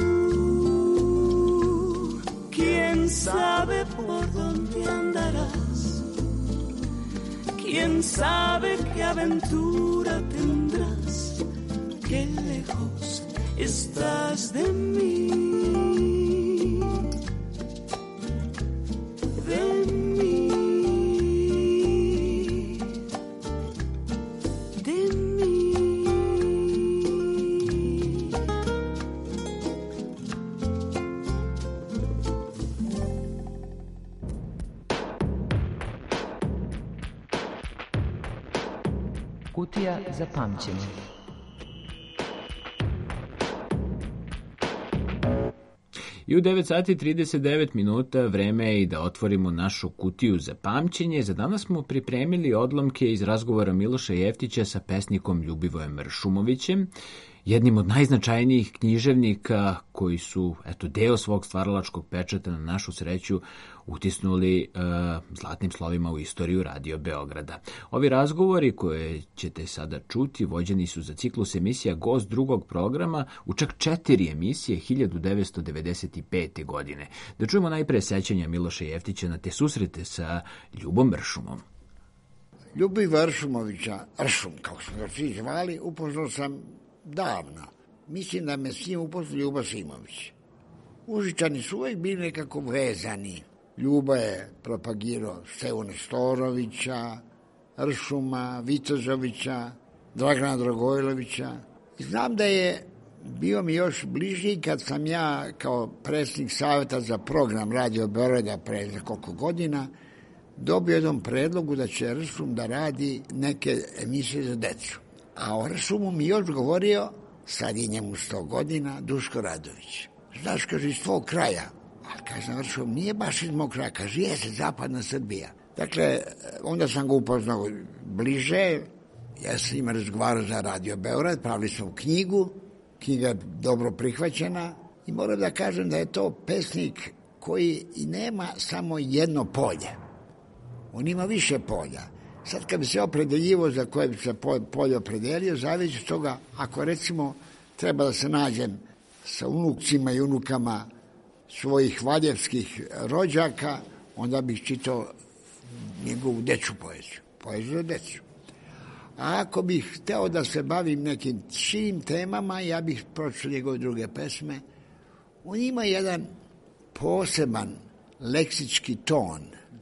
K: quién sabe por dónde andarás, quién sabe qué aventura tendrás, qué lejos estás de mí, de mí, de mí.
C: Kutija za pamćenje.
D: I u devet sati i trideset devet minuta vreme je i da otvorimo našu kutiju za pamćenje. Za danas smo pripremili odlomke iz razgovora Miloša Jeftića sa pesnikom Ljubivojem Ršumovićem. jednim od najznačajnijih književnika koji su, eto, deo svog stvaralačkog pečata na našu sreću utisnuli e, zlatnim slovima u istoriju Radio Beograda. Ovi razgovori koje ćete sada čuti vođeni su za ciklus emisija Gost drugog programa u čak četiri emisije hiljadu devetsto devedeset pete. godine. Da čujemo najpre sećanja Miloša Jeftića na te susrete sa Ljubom Ršumom.
N: Ljubiva Ršumovića, Ršum, kako smo ga svi zvali, upoznao sam davno. Mislim da me s njim upoznao Ljuba Simović. Užičani su uvijek bili nekako vezani. Ljuba je propagirao Stevu Nestorovića, Ršuma, Vitezovića, Dragana Dragojlovića. I znam da je bio mi još bliži kad sam ja kao predsjednik savjeta za program Radio Beograda pre za koliko godina dobio jednom predlogu da će Ršum da radi neke emisije za decu. A o Ršumu mi još govorio, sad je njemu sto godina, Duško Radović. Znaš, kaže, iz tvog kraja. Ali kaže, Ršum nije baš iz mog kraja, kaže, jeste, zapadna Srbija. Dakle, onda sam ga upoznao bliže, ja sam ima razgovarao za Radio Beograd, pravili smo knjigu, knjiga je dobro prihvaćena i moram da kažem da je to pesnik koji i nema samo jedno polje. On ima više polja. Sad kad bi se opredeljivo za koje bi se polje opredelio, zavisi od toga, ako recimo treba da se nađem sa unukcima i unukama svojih valjevskih rođaka, onda bih čitao njegovu dečju poeziju. Poeziju za decu. A ako bih hteo da se bavim nekim širim temama, ja bih pročitao njegove druge pesme. On ima jedan poseban leksički ton.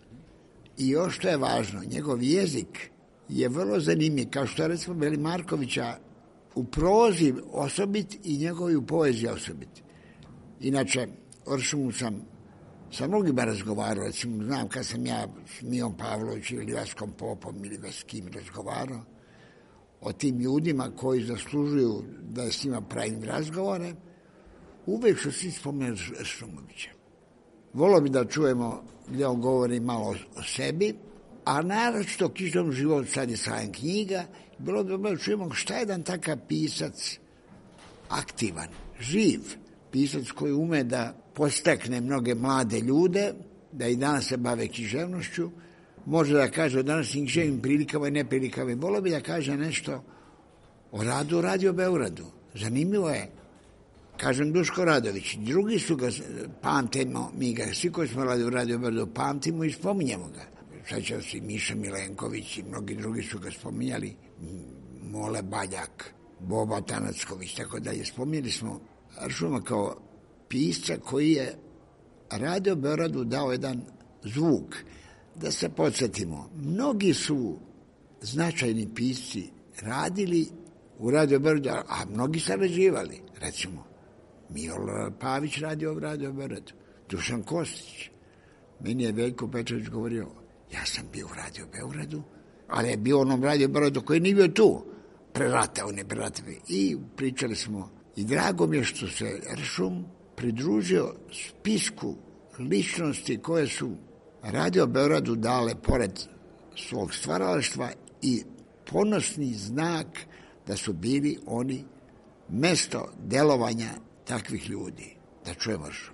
N: I još što je važno, njegov jezik je vrlo zanimljiv, kao što je recimo Beli Markovića u prozi osobit i njegovi u poeziji osobit. Inače, o Ršumu sam sa mnogima razgovarao, recimo znam kad sam ja s Mijom Pavlović ili Vaskom Popom ili s kim razgovarao, o tim ljudima koji zaslužuju da s njima pravim razgovore, uvek su svi spomenuli Ršumovića. Volio bi da čujemo gdje on govori malo o sebi, a naročito Književnom životu, sad je sajam knjiga, bilo bi dobro da čujemo šta je jedan takav pisac aktivan, živ, pisac koji ume da postakne mnoge mlade ljude, da i danas se bave književnošću, može da kaže o današnjim književnim prilikama i neprilikama. Volio bi da kaže nešto o radu u Radio Beogradu. Zanimljivo je. Kažem, Duško Radović, drugi su ga, pamtimo, mi ga, svi koji smo radili u Radio Beogradu, pamtimo i spominjemo ga. Sećam se, Miša Milenković i mnogi drugi su ga spominjali, Mole Baljak, Boba Tanacković, tako dalje. Spominjali smo Ršuma kao pisca koji je Radio Beogradu dao jedan zvuk. Da se podsjetimo, mnogi su značajni pisci radili u Radio Beogradu, a mnogi sarađivali, recimo, Miola Pavić radio u Radio Beogradu, Dušan Kostić. Meni je Veljko Pečević govorio, ja sam bio u Radio Beogradu, ali je bio onom Radio Beogradu koji nije bio tu, pre rata, on je pre rata. I pričali smo, i drago mi je što se Ršum pridružio spisku ličnosti koje su Radio Beogradu dale pored svog stvaralaštva i ponosni znak da su bili oni mesto delovanja takvih ljudi. Da čujemo Ršum.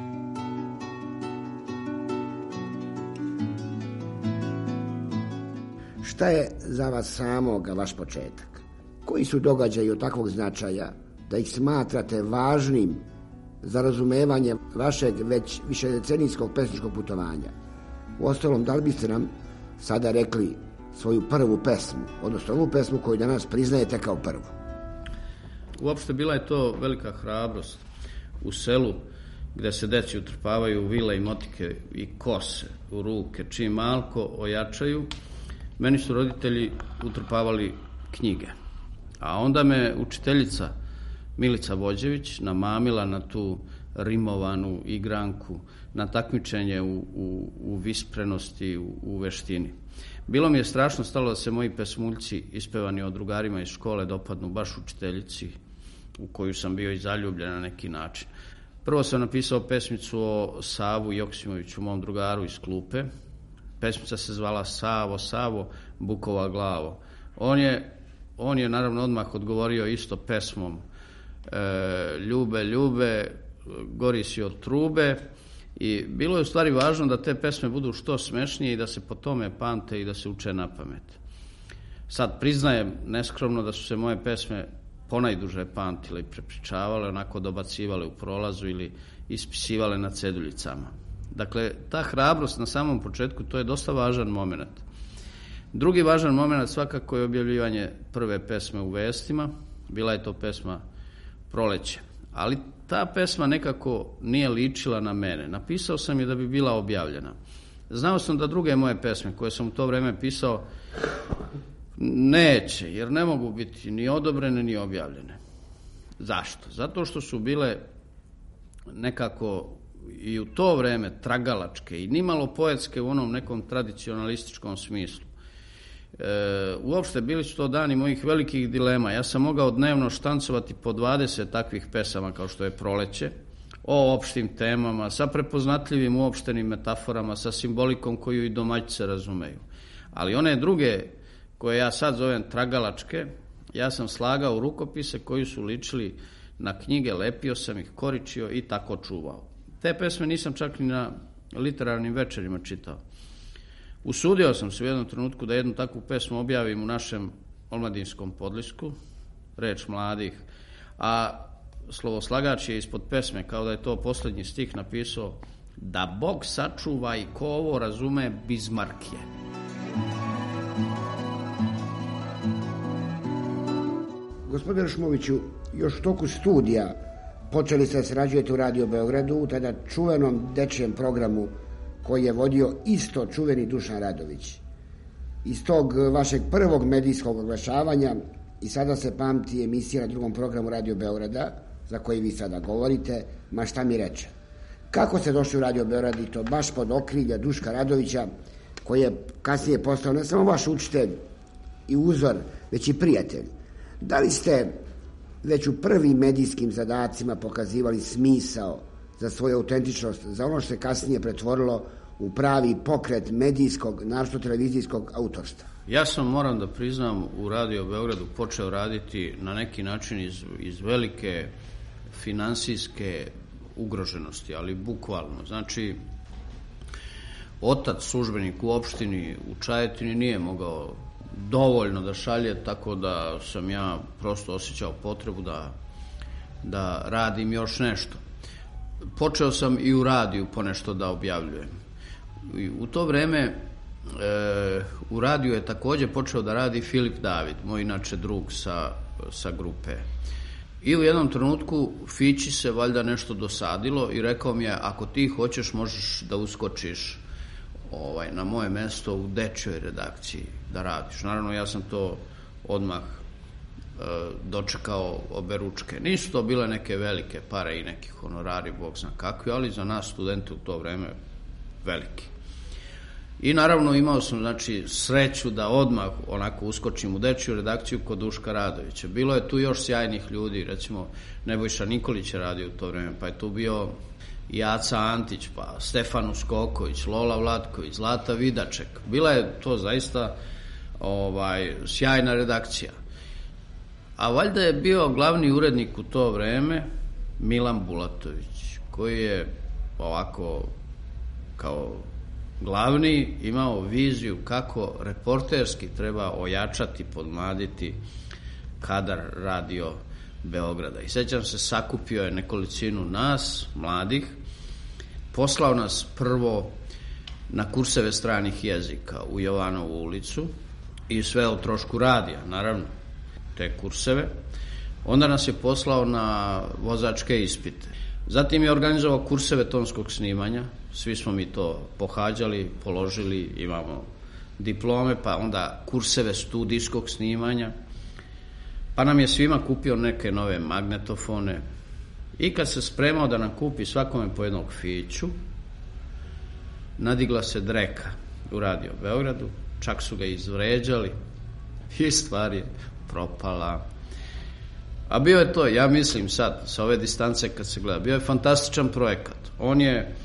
O: Šta je za vas samoga vaš početak? Koji su događaji od takvog značaja da ih smatrate važnim za razumevanje vašeg već višedecenijskog pesničkog putovanja? Uostalom, da li biste nam sada rekli svoju prvu pesmu, odnosno ovu pesmu koju danas priznajete kao prvu?
P: Uopšte bila je to velika hrabrost u selu gde se deci utrpavaju vile i motike i kose u ruke, čim malko ojačaju. Meni su roditelji utrpavali knjige. A onda me učiteljica Milica Vođević namamila na tu rimovanu igranku, na takmičenje u, u, u visprenosti, u, u veštini. Bilo mi je strašno stalo da se moji pesmuljci ispevani od drugarima iz škole dopadnu baš učiteljici u koju sam bio i zaljubljen na neki način. Prvo sam napisao pesmicu o Savu Joksimoviću, mom drugaru iz klupe. Pesmica se zvala Savo, Savo, Bukova glavo. On je, on je naravno odmah odgovorio isto pesmom e, ljube, ljube, gori si od trube. I bilo je u stvari važno da te pesme budu što smešnije i da se po tome pamte i da se uče na pamet. Sad priznajem neskromno da su se moje pesme ponajduže pamtile i prepričavale, onako dobacivale u prolazu ili ispisivale na ceduljicama. Dakle, ta hrabrost na samom početku, to je dosta važan moment. Drugi važan moment svakako je objavljivanje prve pesme u vestima. Bila je to pesma Proleće. Ali ta pesma nekako nije ličila na mene. Napisao sam je da bi bila objavljena. Znao sam da druge moje pesme koje sam u to vreme pisao neće, jer ne mogu biti ni odobrene ni objavljene. Zašto? Zato što su bile nekako i u to vreme tragalačke i nimalo poetske u onom nekom tradicionalističkom smislu. E, uopšte bili su to dani mojih velikih dilema. Ja sam mogao dnevno štancovati po dvadeset takvih pesama kao što je Proleće, o opštim temama, sa prepoznatljivim uopštenim metaforama, sa simbolikom koju i domaćice razumeju. Ali one druge, koje ja sad zovem tragalačke, ja sam slagao u rukopise koji su ličili na knjige, lepio sam ih, koričio i tako čuvao. Te pesme nisam čak ni na literarnim večerima čitao. Usudio sam se u jednom trenutku da jednu takvu pesmu objavim u našem omladinskom podlisku, Reč mladih, a slovoslagač je ispod pesme, kao da je to poslednji stih, napisao da Bog sačuva i ko ovo razume Bizmarkije.
O: Gospodine Šmoviću, još u toku studija počeli ste sarađujete u Radio Beogradu, u tada čuvenom dečijem programu koji je vodio isto čuveni Dušan Radović. Iz tog vašeg prvog medijskog oglašavanja i sada se pamti emisija na drugom programu Radio Beograda, za koji vi sada govorite, Ma šta mi reče. Kako ste došli u Radio Beograd i to baš pod okrilja Duška Radovića, koji je kasnije postao ne samo vaš učitelj i uzor, već i prijatelj? Da li ste već u prvim medijskim zadacima pokazivali smisao za svoju autentičnost, za ono što se kasnije pretvorilo u pravi pokret medijskog, naročito televizijskog autorstva?
P: Ja sam, moram da priznam, u Radio Beogradu počeo raditi na neki način iz, iz velike finansijske ugroženosti, ali bukvalno. Znači, otac, službenik u opštini u Čajetini nije mogao dovoljno da šalje, tako da sam ja prosto osjećao potrebu da, da radim još nešto. Počeo sam i u radiju ponešto da objavljujem. I u to vreme e, u radiju je takođe počeo da radi Filip David, moj inače drug sa, sa grupe. I u jednom trenutku Fići se valjda nešto dosadilo i rekao mi je, ako ti hoćeš možeš da uskočiš ovaj, na moje mesto u dečjoj redakciji da radiš. Naravno, ja sam to odmah e, dočekao oberučke. Nisu to bile neke velike pare i neki honorari, bog zna kakvi, ali za nas studente u to vreme veliki. I naravno imao sam, znači, sreću da odmah onako uskočim u dečju redakciju kod Duška Radovića. Bilo je tu još sjajnih ljudi, recimo Nebojša Nikolić je radio u to vreme, pa je tu bio i Aca Antić, pa Stefan Uskoković, Lola Vlatković, Zlata Vidaček. Bila je to zaista ovaj, sjajna redakcija. A valjda je bio glavni urednik u to vreme Milan Bulatović, koji je ovako kao glavni imao viziju kako reporterski treba ojačati, podmladiti kadar Radio Beograda. I sećam se, sakupio je nekolicinu nas, mladih, poslao nas prvo na kurseve stranih jezika u Jovanovu ulicu i sve o trošku radija, naravno, te kurseve. Onda nas je poslao na vozačke ispite. Zatim je organizovao kurseve tonskog snimanja, svi smo mi to pohađali, položili, imamo diplome, pa onda kurseve studijskog snimanja, pa nam je svima kupio neke nove magnetofone i kad se spremao da nam kupi svakome po jednog Fiću, nadigla se dreka u Radio Beogradu, čak su ga izvređali i stvar je propala. A bio je to, ja mislim sad, sa ove distance kad se gleda, bio je fantastičan projekat. On je e,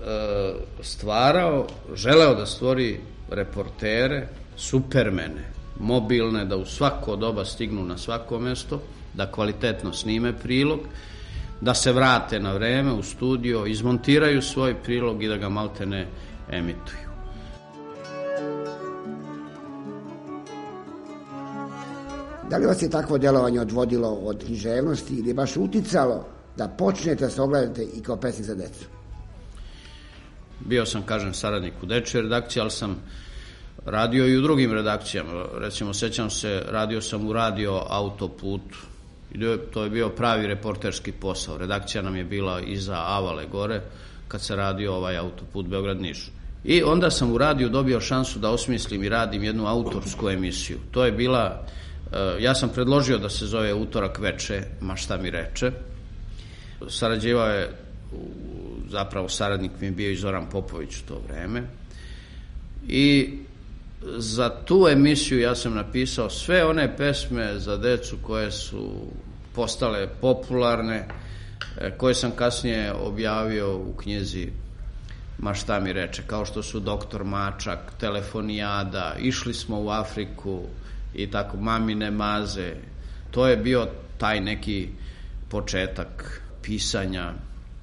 P: stvarao, želeo da stvori reportere, supermene, mobilne, da u svako doba stignu na svako mesto, da kvalitetno snime prilog, da se vrate na vreme u studio, izmontiraju svoj prilog i da ga maltene emituju.
O: Da li vas je takvo djelovanje odvodilo od književnosti ili baš uticalo da počnete se ogledate i kao pesnik za decu?
P: Bio sam, kažem, saradnik u dečjoj redakciji, ali sam radio i u drugim redakcijama. Recimo, sećam se, radio sam u radio Autoputu. To je bio pravi reporterski posao. Redakcija nam je bila iza Avale gore, kad se radio ovaj Autoput Beograd-Niš. I onda sam u radiju dobio šansu da osmislim i radim jednu autorsku emisiju. To je bila, ja sam predložio da se zove Utorak veče, ma šta mi reče. Sarađivao je, zapravo saradnik mi je bio i Zoran Popović u to vreme. I za tu emisiju ja sam napisao sve one pesme za decu koje su postale popularne, koje sam kasnije objavio u knjizi Ma šta mi reče, kao što su Doktor Mačak, Telefonijada, Išli smo u Afriku i tako, Mamine maze. To je bio taj neki početak pisanja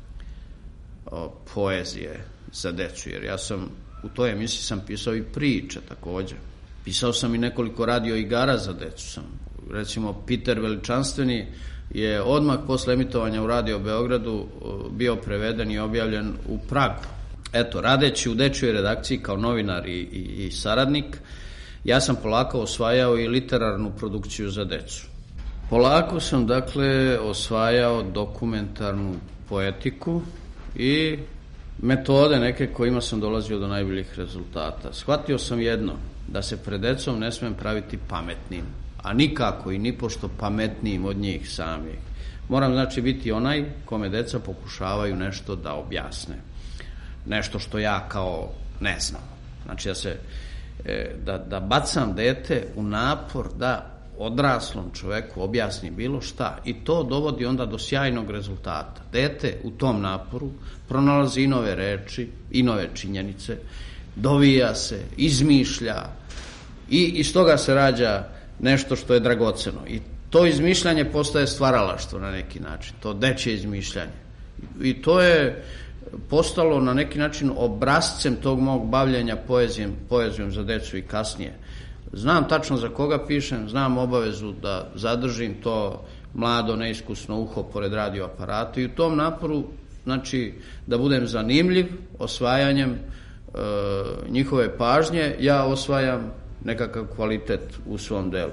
P: o, poezije za decu, jer ja sam u toj emisiji sam pisao i priče također. Pisao sam i nekoliko radio igara za decu. Sam. Recimo, Peter Veličanstveni je odmah posle emitovanja u Radio Beogradu bio preveden i objavljen u Pragu. Eto, radeći u dečjoj redakciji kao novinar i, i, i saradnik, ja sam polako osvajao i literarnu produkciju za decu. Polako sam, dakle, osvajao dokumentarnu poetiku i metode neke kojima sam dolazio do najboljih rezultata. Shvatio sam jedno, da se pred decom ne smem praviti pametnim, a nikako i nipošto pametnijim od njih samih. Moram, znači, biti onaj kome deca pokušavaju nešto da objasne. Nešto što ja kao ne znam. Znači, da, se, da, da bacam dete u napor da odraslom čoveku objasni bilo šta i to dovodi onda do sjajnog rezultata. Dete u tom naporu pronalazi i nove reči, i nove činjenice, dovija se, izmišlja i iz toga se rađa nešto što je dragoceno. I to izmišljanje postaje stvaralaštvo na neki način, to dečje izmišljanje. I to je postalo na neki način obrascem tog mog bavljenja poezijom, poezijom za decu i kasnije. Znam tačno za koga pišem, znam obavezu da zadržim to mlado, neiskusno uho pored radioaparata i u tom naporu, znači, da budem zanimljiv osvajanjem e, njihove pažnje, ja osvajam nekakav kvalitet u svom delu.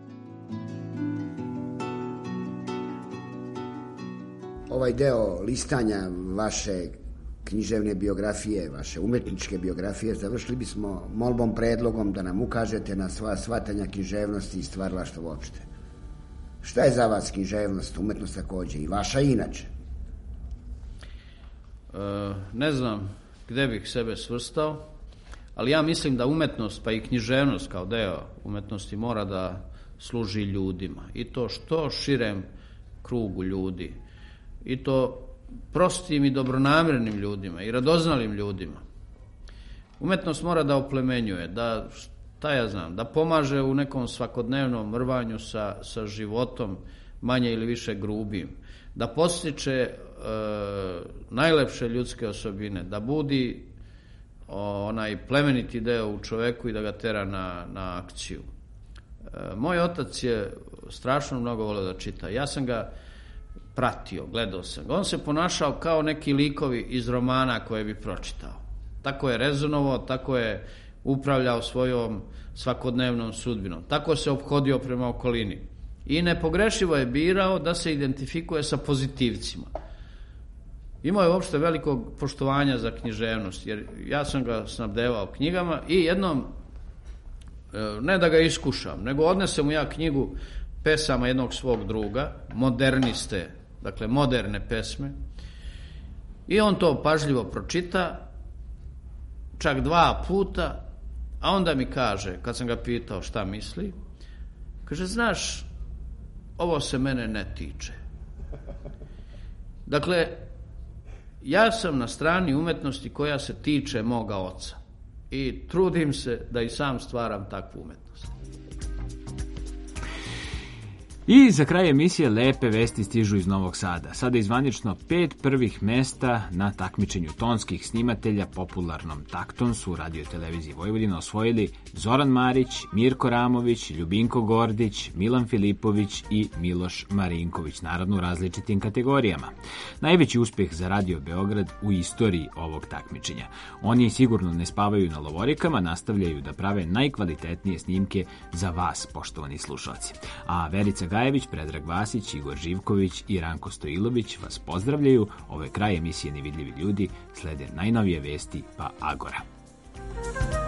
O: Ovaj deo listanja vaše književne biografije, vaše umetničke biografije, završili bismo molbom, predlogom da nam ukažete na sva shvatanja književnosti i stvaralaštva uopšte. Šta je za vas književnost, umetnost također i vaša inače?
P: E, ne znam gde bih sebe svrstao, ali ja mislim da umetnost, pa i književnost kao deo umetnosti mora da služi ljudima. I to što širem krugu ljudi. I to prostim i dobronamernim ljudima i radoznalim ljudima. Umetnost mora da oplemenjuje, da, šta ja znam, da pomaže u nekom svakodnevnom rvanju sa, sa životom manje ili više grubim, da podstiče e, najlepše ljudske osobine, da budi o, onaj plemeniti deo u čoveku i da ga tera na, na akciju. E, moj otac je strašno mnogo voleo da čita. Ja sam ga pratio, gledao sam ga. On se ponašao kao neki likovi iz romana koje bi pročitao. Tako je rezonovao, tako je upravljao svojom svakodnevnom sudbinom. Tako se ophodio prema okolini. I nepogrešivo je birao da se identifikuje sa pozitivcima. Imao je uopšte velikog poštovanja za književnost, jer ja sam ga snabdevao knjigama i jednom, ne da ga iskušam, nego odnesem mu ja knjigu pesama jednog svog druga, moderniste, dakle moderne pesme, i on to pažljivo pročita, čak dva puta, a onda mi kaže, kad sam ga pitao šta misli, kaže, znaš, ovo se mene ne tiče. Dakle, ja sam na strani umetnosti koja se tiče moga oca i trudim se da i sam stvaram takvu umetnost.
D: I za kraj emisije lepe vesti stižu iz Novog Sada. Sada je zvanično pet prvih mesta na takmičenju tonskih snimatelja popularnom takton su u Radio televiziji Vojvodina osvojili Zoran Marić, Mirko Ramović, Ljubinko Gordić, Milan Filipović i Miloš Marinković, naravno u različitim kategorijama. Najveći uspeh za Radio Beograd u istoriji ovog takmičenja. Oni sigurno ne spavaju na lovorikama, nastavljaju da prave najkvalitetnije snimke za vas, poštovani slušalci. A Verica Gajević, Predrag Vasić, Igor Živković i Ranko Stojilović vas pozdravljaju. Ovo je kraj emisije Nevidljivi ljudi, slede najnovije vesti pa Agora.